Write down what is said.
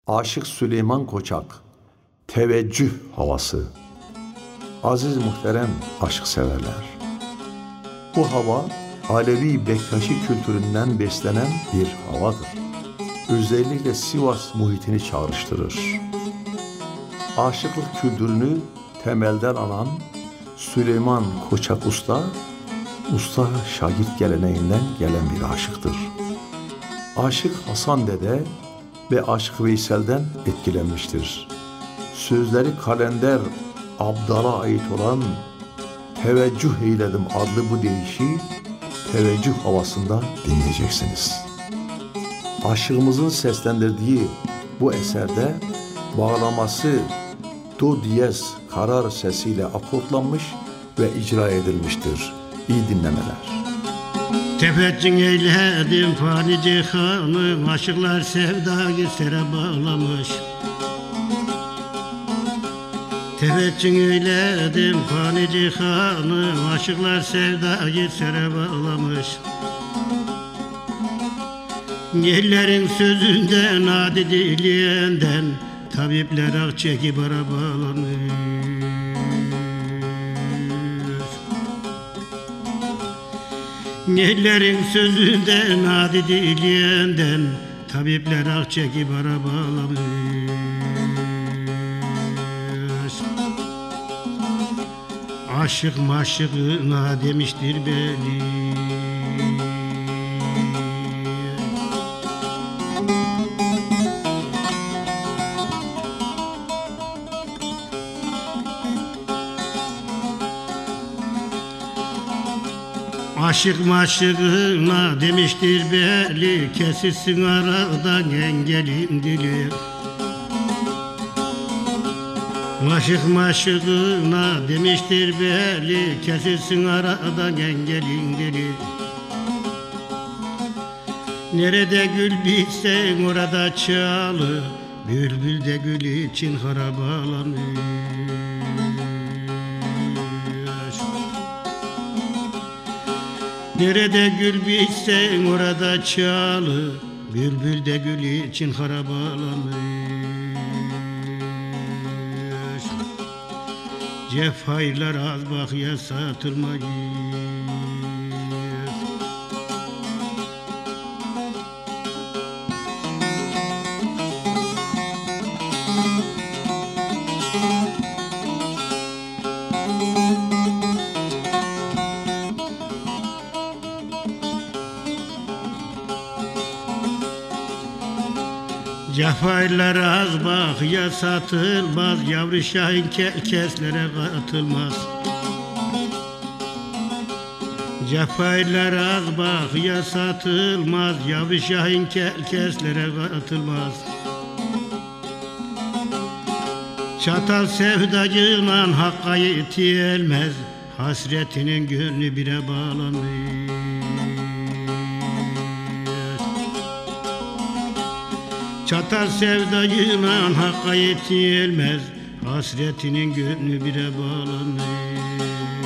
Aşık Süleyman Koçak, teveccüh havası. Aziz muhterem aşk severler. Bu hava Alevi Bektaşi kültüründen beslenen bir havadır. Özellikle Sivas muhitini çağrıştırır. Aşıklık kültürünü temelden alan Süleyman Koçak Usta şagird geleneğinden gelen bir aşıktır. Aşık Hasan Dede ve Aşık Veysel'den etkilenmiştir. Sözleri Kalender Abdal'a ait olan Teveccüh Eyledim adlı bu deyişi teveccüh havasında dinleyeceksiniz. Aşığımızın seslendirdiği bu eserde bağlaması do diyez karar sesiyle akortlanmış ve icra edilmiştir. İyi dinlemeler. Teveccüh eyledim fani cihanı, aşıklar sevdayı sere bağlamış. Teveccüh eyledim fani cihanı, aşıklar sevdayı sere bağlamış. Yerlerin sözünden, adi diliyenden, tabipler ak çekip ara bağlamış. Yerlerin sözünden, adi diliyenden, tabipler ak çekip ara bağlamış. Aşık maşıkına demiştir beni. Aşık maşıkına demiştir beli, kesilsin aradan engelin dili. Aşık maşıkına demiştir beli, kesilsin aradan engelin dili. Nerede gül bitsen orada çalı, bülbül de gül için harap ağlamış. Nerede gül bitsen orada çalı, bülbül de gül için harap ağlamış. Cefaylar az bak ya satılmayız. Cefaylar az bak ya satılmaz, yavru şahin keslere katılmaz. Cefaylar az bak ya satılmaz, yavru şahin keslere katılmaz. Çatal sevdacıyla hakka yetişmez, hasretinin gönlü bire bağlanmış. Çatal sevdayla hakka yetişmez, hasretinin gönlü bire bağlanmış.